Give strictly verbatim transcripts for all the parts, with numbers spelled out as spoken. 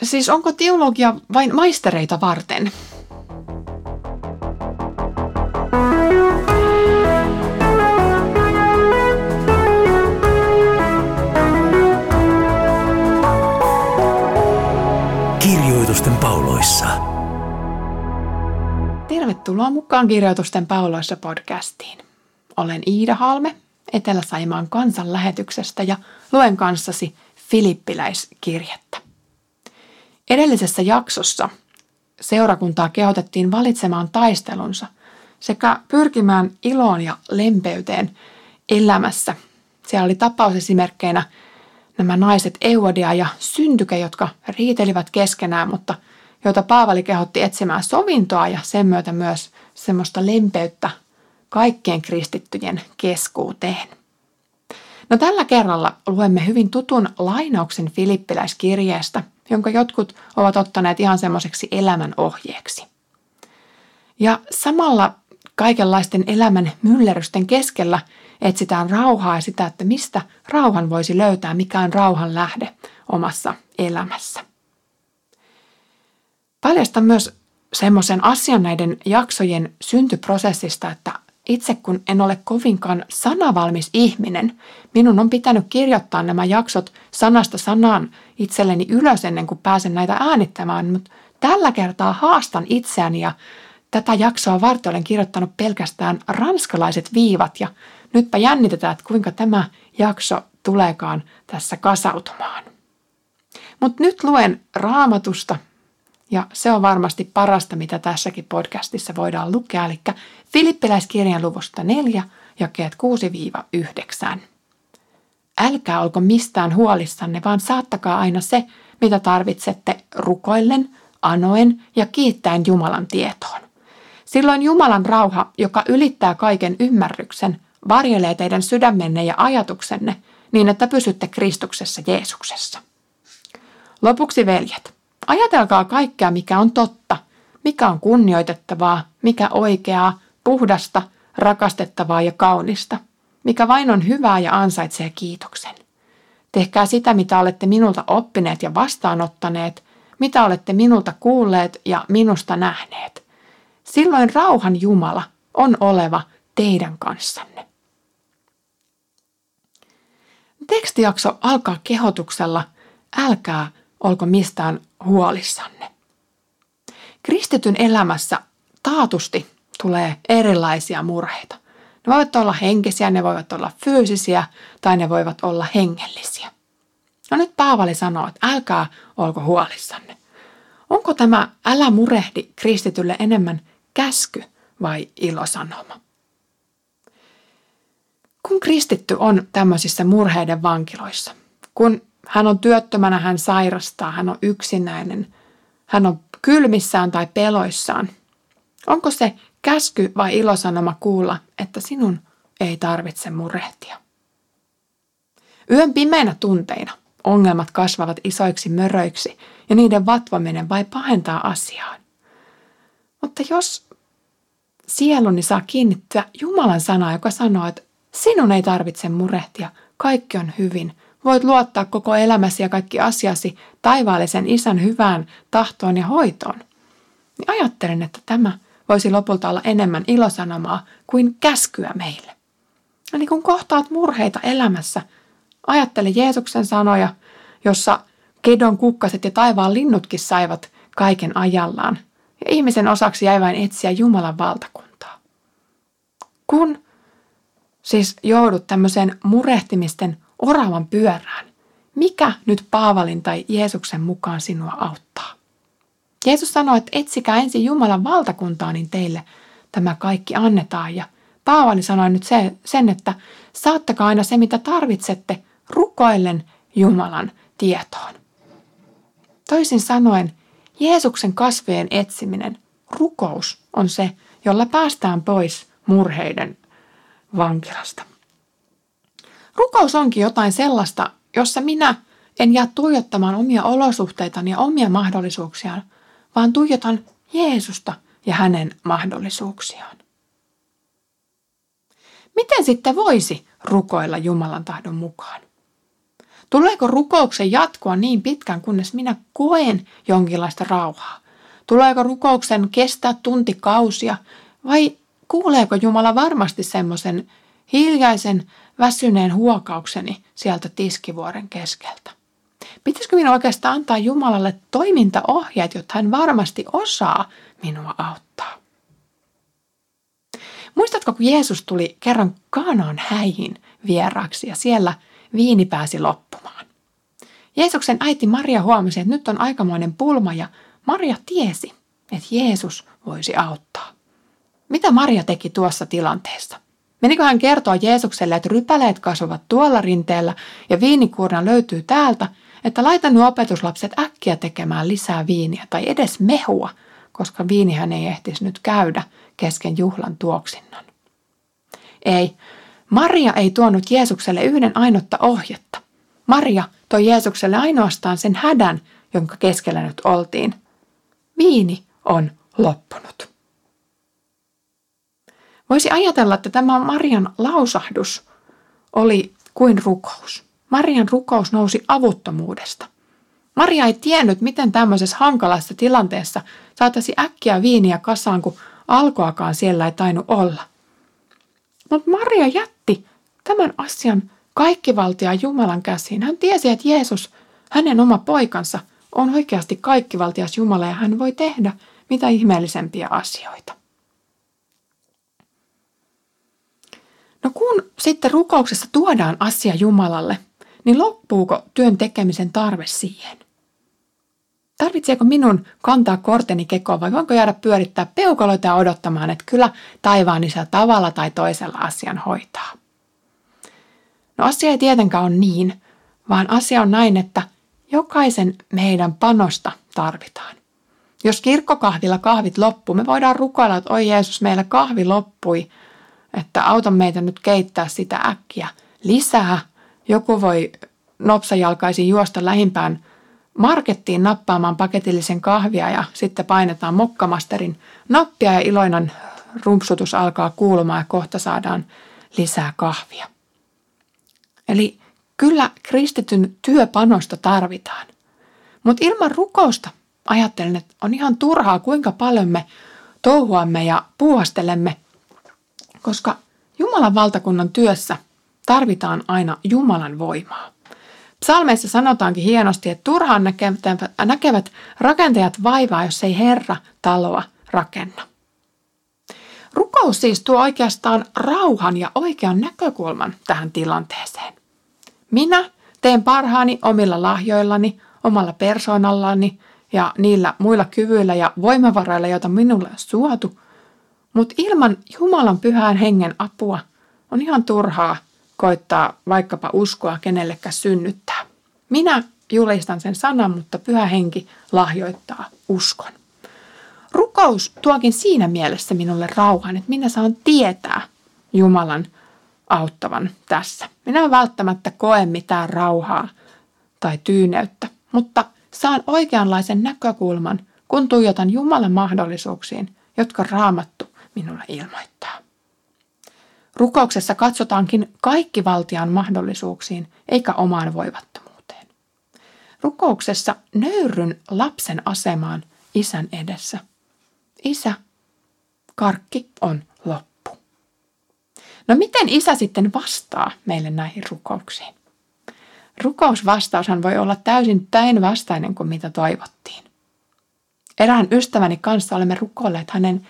Siis onko teologia vain maistereita varten? Kirjoitusten pauloissa. Tervetuloa mukaan Kirjoitusten pauloissa podcastiin. Olen Iida Halme Etelä-Saimaan kansanlähetyksestä ja luen kanssasi Filippiläiskirjettä. Edellisessä jaksossa seurakuntaa kehotettiin valitsemaan taistelunsa sekä pyrkimään iloon ja lempeyteen elämässä. Siellä oli tapausesimerkkeinä nämä naiset Euodia ja Syntyke, jotka riitelivät keskenään, mutta joita Paavali kehotti etsimään sovintoa ja sen myötä myös semmoista lempeyttä kaikkien kristittyjen keskuuteen. No tällä kerralla luemme hyvin tutun lainauksen Filippiläiskirjeestä, jonka jotkut ovat ottaneet ihan semmoiseksi elämän ohjeeksi. Ja samalla kaikenlaisten elämän myllerrysten keskellä etsitään rauhaa ja sitä, että mistä rauhan voisi löytää, mikä on rauhan lähde omassa elämässä. Paljastan myös semmoisen asian näiden jaksojen syntyprosessista, että itse kun en ole kovinkaan sanavalmis ihminen, minun on pitänyt kirjoittaa nämä jaksot sanasta sanaan itselleni ylös ennen kuin pääsen näitä äänittämään, mutta tällä kertaa haastan itseäni ja tätä jaksoa varten olen kirjoittanut pelkästään ranskalaiset viivat ja nytpä jännitetään, että kuinka tämä jakso tuleekaan tässä kasautumaan. Mutta nyt luen Raamatusta ja se on varmasti parasta, mitä tässäkin podcastissa voidaan lukea, eli Filippiläiskirjan luvusta neljä, jakeet kuusi yhdeksään. Älkää olko mistään huolissanne, vaan saattakaa aina se, mitä tarvitsette rukoillen, anoen ja kiittäen Jumalan tietoon. Silloin Jumalan rauha, joka ylittää kaiken ymmärryksen, varjelee teidän sydämenne ja ajatuksenne niin, että pysytte Kristuksessa Jeesuksessa. Lopuksi veljet, ajatelkaa kaikkea, mikä on totta, mikä on kunnioitettavaa, mikä oikeaa, puhdasta, rakastettavaa ja kaunista, mikä vain on hyvää ja ansaitsee kiitoksen. Tehkää sitä, mitä olette minulta oppineet ja vastaanottaneet, mitä olette minulta kuulleet ja minusta nähneet. Silloin rauhan Jumala on oleva teidän kanssanne. Tekstijakso alkaa kehotuksella, älkää olko mistään huolissanne. Kristityn elämässä taatusti tulee erilaisia murheita. Ne voivat olla henkisiä, ne voivat olla fyysisiä tai ne voivat olla hengellisiä. No nyt Paavali sanoo, että älkää olko huolissanne. Onko tämä älä murehdi kristitylle enemmän käsky vai ilosanoma? Kun kristitty on tämmöisissä murheiden vankiloissa, kun hän on työttömänä, hän sairastaa, hän on yksinäinen, hän on kylmissään tai peloissaan, onko se käsky vai ilosanoma kuulla, että sinun ei tarvitse murehtia? Yön pimeinä tunteina ongelmat kasvavat isoiksi möröiksi ja niiden vatvominen vai pahentaa asiaa. Mutta jos sieluni saa kiinnittyä Jumalan sanaa, joka sanoo, että sinun ei tarvitse murehtia, kaikki on hyvin, voit luottaa koko elämäsi ja kaikki asiasi taivaallisen Isän hyvään tahtoon ja hoitoon, niin ajattelen, että tämä voisi lopulta olla enemmän ilosanomaa kuin käskyä meille. Eli kun kohtaat murheita elämässä, ajattele Jeesuksen sanoja, jossa kedon kukkaset ja taivaan linnutkin saivat kaiken ajallaan, ja ihmisen osaksi jäi vain etsiä Jumalan valtakuntaa. Kun siis joudut tämmöiseen murehtimisten oravan pyörään, mikä nyt Paavalin tai Jeesuksen mukaan sinua auttaa? Jeesus sanoi, että etsikää ensin Jumalan valtakuntaa, niin teille tämä kaikki annetaan. Ja Paavali sanoi nyt sen, että saattakaa aina se, mitä tarvitsette, rukoillen Jumalan tietoon. Toisin sanoen, Jeesuksen kasvojen etsiminen, rukous, on se, jolla päästään pois murheiden vankilasta. Rukous onkin jotain sellaista, jossa minä en jää tuijottamaan omia olosuhteitani ja omia mahdollisuuksiaan, vaan tuijotan Jeesusta ja hänen mahdollisuuksiaan. Miten sitten voisi rukoilla Jumalan tahdon mukaan? Tuleeko rukouksen jatkua niin pitkään, kunnes minä koen jonkinlaista rauhaa? Tuleeko rukouksen kestää tuntikausia vai kuuleeko Jumala varmasti semmoisen hiljaisen, väsyneen huokaukseni sieltä tiskivuoren keskeltä? Pitäisikö minun oikeastaan antaa Jumalalle toimintaohjeet, jotta hän varmasti osaa minua auttaa? Muistatko, kun Jeesus tuli kerran Kaanaan häihin vieraaksi ja siellä viini pääsi loppumaan? Jeesuksen äiti Maria huomasi, että nyt on aikamoinen pulma ja Maria tiesi, että Jeesus voisi auttaa. Mitä Maria teki tuossa tilanteessa? Menikö hän kertoa Jeesukselle, että rypäleet kasvavat tuolla rinteellä ja viinikuurna löytyy täältä, että laita nuo opetuslapset äkkiä tekemään lisää viiniä tai edes mehua, koska viinihän ei ehtisi nyt käydä kesken juhlan tuoksinnan. Ei, Maria ei tuonut Jeesukselle yhden ainutta ohjetta. Maria toi Jeesukselle ainoastaan sen hädän, jonka keskellä nyt oltiin. Viini on loppunut. Voisi ajatella, että tämä Marian lausahdus oli kuin rukous. Marian rukous nousi avuttomuudesta. Maria ei tiennyt, miten tämmöisessä hankalassa tilanteessa saataisiin äkkiä viiniä kasaan, kun alkoakaan siellä ei tainnut olla. Mutta Maria jätti tämän asian kaikkivaltiaan Jumalan käsiin. Hän tiesi, että Jeesus, hänen oma poikansa, on oikeasti kaikkivaltias Jumala ja hän voi tehdä mitä ihmeellisempiä asioita. No kun sitten rukouksessa tuodaan asia Jumalalle, niin loppuuko työn tekemisen tarve siihen? Tarvitseeko minun kantaa korteni kekoon vai voinko jäädä pyörittää peukaloita ja odottamaan, että kyllä taivaan isä tavalla tai toisella asian hoitaa? No asia ei tietenkään ole niin, vaan asia on näin, että jokaisen meidän panosta tarvitaan. Jos kirkkokahvilla kahvit loppuu, me voidaan rukoilla, että oi Jeesus, meillä kahvi loppui, että auta meitä nyt keittää sitä äkkiä lisää. Joku voi nopsajalkaisin juosta lähimpään markettiin nappaamaan paketillisen kahvia ja sitten painetaan mokkamasterin nappia ja iloinen rumpsutus alkaa kuulumaan ja kohta saadaan lisää kahvia. Eli kyllä kristityn työpanosta tarvitaan, mutta ilman rukousta ajattelen, että on ihan turhaa kuinka paljon me touhuamme ja puuhastelemme, koska Jumalan valtakunnan työssä tarvitaan aina Jumalan voimaa. Psalmeissa sanotaankin hienosti, että turhaan näkevät, näkevät rakentajat vaivaa, jos ei Herra taloa rakenna. Rukous siis tuo oikeastaan rauhan ja oikean näkökulman tähän tilanteeseen. Minä teen parhaani omilla lahjoillani, omalla persoonallani ja niillä muilla kyvyillä ja voimavaroilla, joita minulle on suotu, mutta ilman Jumalan pyhän hengen apua on ihan turhaa koittaa vaikkapa uskoa kenellekään synnyttää. Minä julistan sen sanan, mutta pyhä henki lahjoittaa uskon. Rukous tuokin siinä mielessä minulle rauhan, että minä saan tietää Jumalan auttavan tässä. Minä en välttämättä koe mitään rauhaa tai tyyneyttä, mutta saan oikeanlaisen näkökulman, kun tuijotan Jumalan mahdollisuuksiin, jotka Raamattu minulle ilmoittaa. Rukouksessa katsotaankin kaikki valtian mahdollisuuksiin, eikä omaan voivattomuuteen. Rukouksessa nöyryn lapsen asemaan isän edessä. Isä, karkki on loppu. No miten isä sitten vastaa meille näihin rukouksiin? Rukousvastaushan voi olla täysin päinvastainen kuin mitä toivottiin. Erään ystäväni kanssa olemme rukoilleet hänen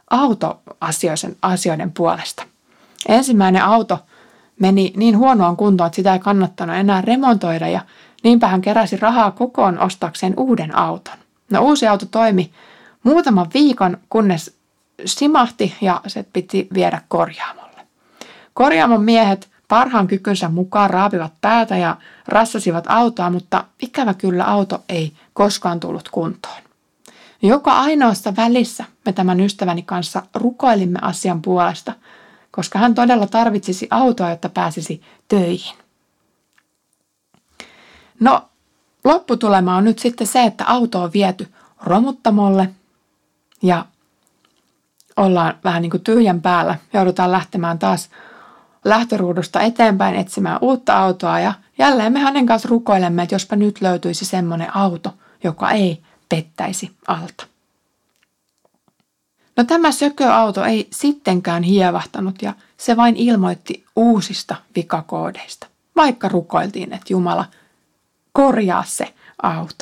autoasioiden puolesta. Ensimmäinen auto meni niin huonoon kuntoon, että sitä ei kannattanut enää remontoida ja niinpä hän keräsi rahaa kokoon ostakseen uuden auton. No uusi auto toimi muutaman viikon, kunnes simahti ja se piti viedä korjaamolle. Korjaamon miehet parhaan kykynsä mukaan raapivat päätä ja rassasivat autoa, mutta ikävä kyllä auto ei koskaan tullut kuntoon. Joka ainoassa välissä me tämän ystäväni kanssa rukoilimme asian puolesta, koska hän todella tarvitsisi autoa, jotta pääsisi töihin. No, lopputulema on nyt sitten se, että auto on viety romuttamolle ja ollaan vähän niin kuin tyhjän päällä. Joudutaan lähtemään taas lähtöruudusta eteenpäin etsimään uutta autoa ja jälleen me hänen kanssa rukoilemme, että jospa nyt löytyisi semmoinen auto, joka ei pettäisi alta. No tämä sököauto ei sittenkään hievahtanut ja se vain ilmoitti uusista vikakoodeista, vaikka rukoiltiin, että Jumala korjaa se auto.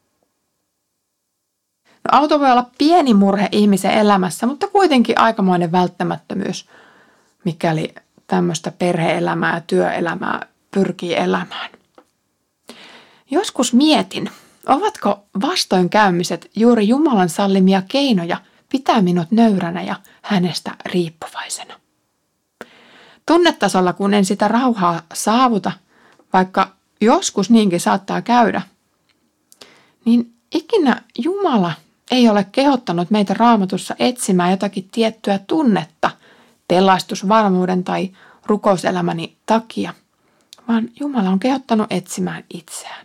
No, auto voi olla pieni murhe ihmisen elämässä, mutta kuitenkin aikamoinen välttämättömyys, mikäli tämmöistä perhe-elämää ja työelämää pyrkii elämään. Joskus mietin, ovatko vastoinkäymiset juuri Jumalan sallimia keinoja pitää minut nöyränä ja hänestä riippuvaisena. Tunnetasolla, kun en sitä rauhaa saavuta, vaikka joskus niinkin saattaa käydä, niin ikinä Jumala ei ole kehottanut meitä Raamatussa etsimään jotakin tiettyä tunnetta pelastusvarmuuden tai rukouselämäni takia, vaan Jumala on kehottanut etsimään itseään.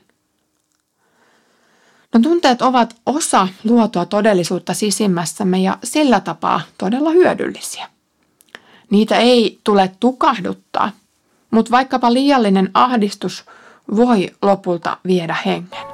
No, tunteet ovat osa luotua todellisuutta sisimmässämme ja sillä tapaa todella hyödyllisiä. Niitä ei tule tukahduttaa, mutta vaikkapa liiallinen ahdistus voi lopulta viedä hengen.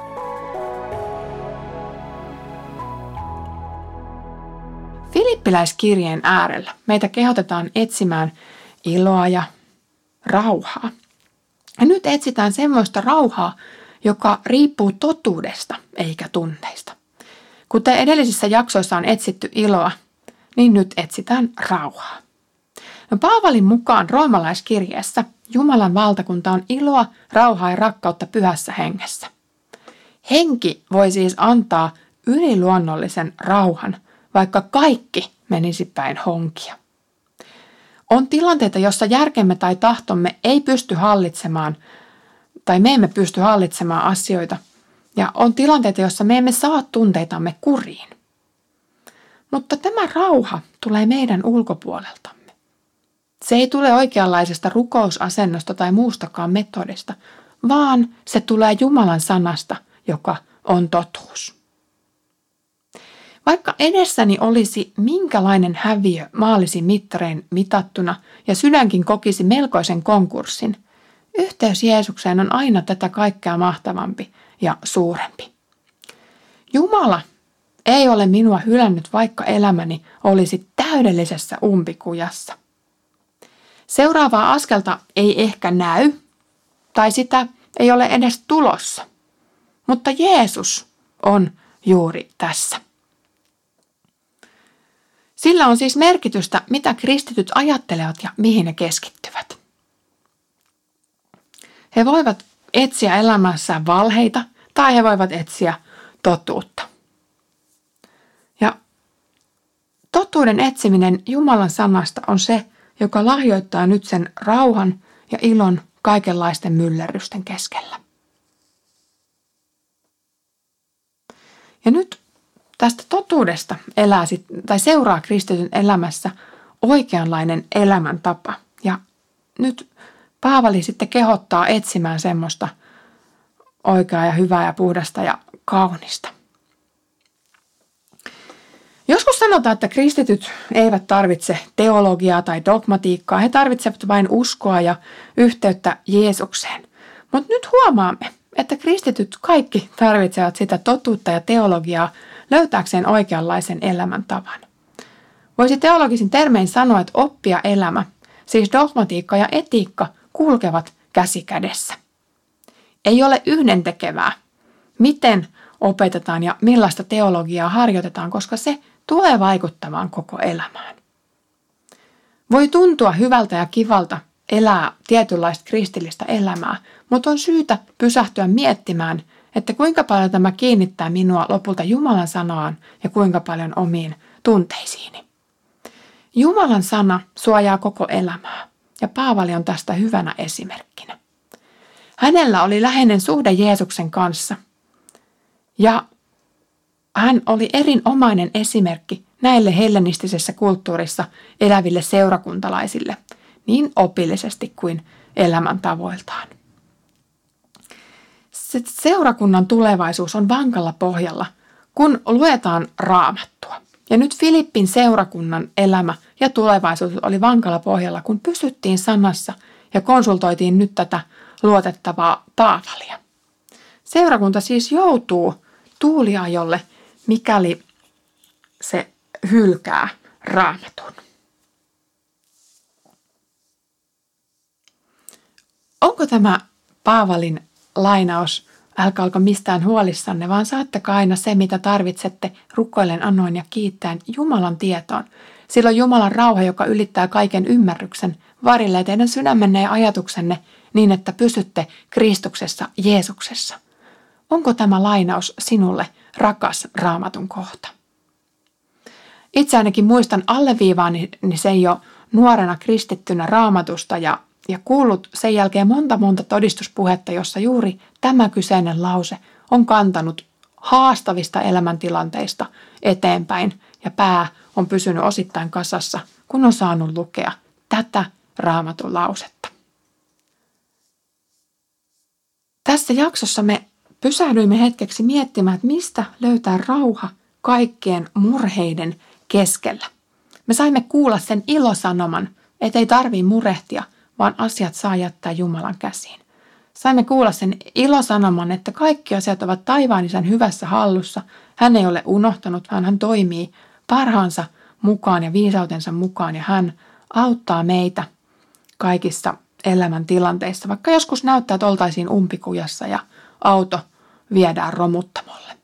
Filippiläiskirjeen äärellä meitä kehotetaan etsimään iloa ja rauhaa. Ja nyt etsitään semmoista rauhaa, joka riippuu totuudesta eikä tunteista. Kuten edellisissä jaksoissa on etsitty iloa, niin nyt etsitään rauhaa. No, Paavalin mukaan roomalaiskirjeessä Jumalan valtakunta on iloa, rauhaa ja rakkautta pyhässä hengessä. Henki voi siis antaa yliluonnollisen rauhan, vaikka kaikki menisi päin honkia. On tilanteita, jossa järkemme tai tahtomme ei pysty hallitsemaan, tai me emme pysty hallitsemaan asioita, ja on tilanteita, jossa me emme saa tunteitamme kuriin. Mutta tämä rauha tulee meidän ulkopuoleltamme. Se ei tule oikeanlaisesta rukousasennosta tai muustakaan metodista, vaan se tulee Jumalan sanasta, joka on totuus. Vaikka edessäni olisi minkälainen häviö maallisin mittarein mitattuna ja sydänkin kokisi melkoisen konkurssin, yhteys Jeesukseen on aina tätä kaikkea mahtavampi ja suurempi. Jumala ei ole minua hylännyt, vaikka elämäni olisi täydellisessä umpikujassa. Seuraavaa askelta ei ehkä näy, tai sitä ei ole edes tulossa, mutta Jeesus on juuri tässä. Sillä on siis merkitystä, mitä kristityt ajattelevat ja mihin ne keskittyvät. He voivat etsiä elämässään valheita tai he voivat etsiä totuutta. Ja totuuden etsiminen Jumalan sanasta on se, joka lahjoittaa nyt sen rauhan ja ilon kaikenlaisten myllerrysten keskellä. Ja nyt tästä totuudesta elää sit, tai seuraa kristityn elämässä oikeanlainen elämäntapa. Ja nyt Paavali sitten kehottaa etsimään semmoista oikeaa ja hyvää ja puhdasta ja kaunista. Joskus sanotaan, että kristityt eivät tarvitse teologiaa tai dogmatiikkaa, he tarvitsevat vain uskoa ja yhteyttä Jeesukseen. Mutta nyt huomaamme, että kristityt kaikki tarvitsevat sitä totuutta ja teologiaa löytääkseen oikeanlaisen elämäntavan. Voisi teologisin termein sanoa, että oppi ja elämä, siis dogmatiikka ja etiikka, kulkevat käsi kädessä. Ei ole yhdentekevää, miten opetetaan ja millaista teologiaa harjoitetaan, koska se tulee vaikuttamaan koko elämään. Voi tuntua hyvältä ja kivalta elää tietynlaista kristillistä elämää, mutta on syytä pysähtyä miettimään, että kuinka paljon tämä kiinnittää minua lopulta Jumalan sanaan ja kuinka paljon omiin tunteisiini. Jumalan sana suojaa koko elämää ja Paavali on tästä hyvänä esimerkkinä. Hänellä oli läheinen suhde Jeesuksen kanssa ja hän oli erinomainen esimerkki näille hellenistisessä kulttuurissa eläville seurakuntalaisille, niin opillisesti kuin elämäntavoiltaan. Se seurakunnan tulevaisuus on vankalla pohjalla, kun luetaan Raamattua. Ja nyt Filippin seurakunnan elämä ja tulevaisuus oli vankalla pohjalla, kun pysyttiin sanassa ja konsultoitiin nyt tätä luotettavaa Paavalia. Seurakunta siis joutuu tuuliajolle, mikäli se hylkää Raamatun. Onko tämä Paavalin lainaus, älkää olko mistään huolissanne, vaan saattakaa aina se, mitä tarvitsette, rukoillen, annoin ja kiittäen Jumalan tietoon. Silloin Jumalan rauha, joka ylittää kaiken ymmärryksen, varillee teidän sydämenne ja ajatuksenne niin, että pysytte Kristuksessa, Jeesuksessa. Onko tämä lainaus sinulle rakas Raamatun kohta? Itse ainakin muistan alleviivaani niin se jo nuorena kristittynä Raamatusta ja, ja kuullut sen jälkeen monta monta todistuspuhetta, jossa juuri tämä kyseinen lause on kantanut haastavista elämäntilanteista eteenpäin ja pää on pysynyt osittain kasassa, kun on saanut lukea tätä Raamatun lausetta. Tässä jaksossa me pysähdyimme hetkeksi miettimään, että mistä löytää rauha kaikkien murheiden keskellä. Me saimme kuulla sen ilosanoman, että ei tarvitse murehtia, vaan asiat saa jättää Jumalan käsiin. Saimme kuulla sen ilosanoman, että kaikki asiat ovat taivaan Isän hyvässä hallussa. Hän ei ole unohtanut, vaan hän toimii parhaansa mukaan ja viisautensa mukaan ja hän auttaa meitä kaikissa elämän tilanteissa, vaikka joskus näyttää, että oltaisiin umpikujassa ja auto viedään romuttamolle.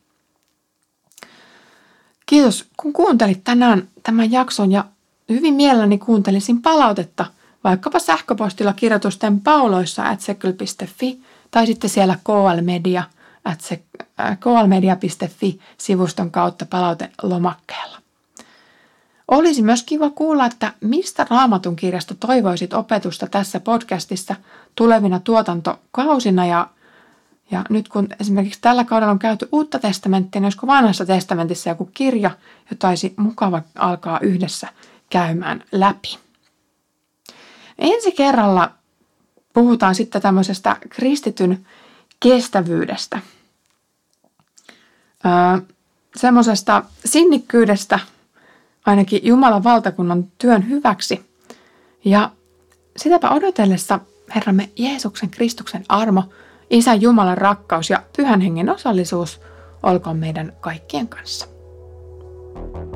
Kiitos, kun kuuntelit tänään tämän jakson ja hyvin mielelläni kuuntelisin palautetta vaikkapa sähköpostilla kirjoitusten pauloissa at sekyl piste fi tai sitten siellä klmedia at klmedia piste fi sivuston kautta palautelomakkeella. Olisi myös kiva kuulla, että mistä Raamatun kirjasta toivoisit opetusta tässä podcastissa tulevina tuotantokausina ja Ja nyt kun esimerkiksi tällä kaudella on käyty uutta testamenttia, niin olisiko vanhassa testamentissa joku kirja, jota olisi mukava alkaa yhdessä käymään läpi. Ensi kerralla puhutaan sitten tämmöisestä kristityn kestävyydestä. Öö, semmoisesta sinnikkyydestä ainakin Jumalan valtakunnan työn hyväksi. Ja sitäpä odotellessa Herramme Jeesuksen Kristuksen armo, Isän Jumalan rakkaus ja Pyhän Hengen osallisuus olkoon meidän kaikkien kanssa.